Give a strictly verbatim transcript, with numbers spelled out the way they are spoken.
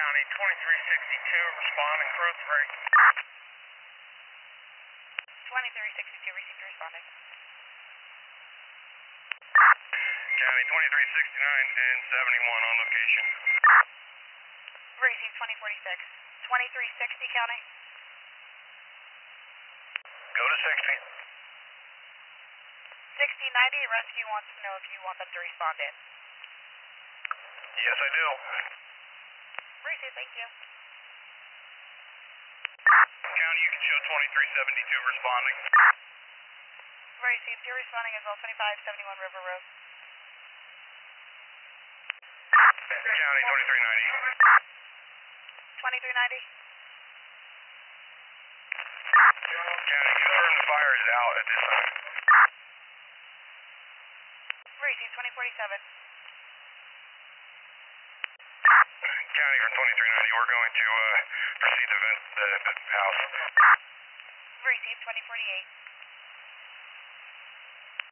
County, twenty-three sixty-two, responding, crow three. twenty-three sixty-two, received, responding. County, twenty-three sixty-nine and seventy-one on location. Received, twenty forty-six. twenty-three sixty, County. Go to sixty. sixty ninety, rescue wants to know if you want them to respond in. Yes, I do. Received, thank you. County, you can show twenty-three seventy-two responding. Received, you're responding as well, twenty-five seventy-one River Road. County, twenty-three ninety. twenty-three ninety. County, confirm the fire is out at this time. Received, twenty forty-seven. County, from twenty-three ninety, we're going to uh, proceed to vent the house. Received, twenty forty-eight.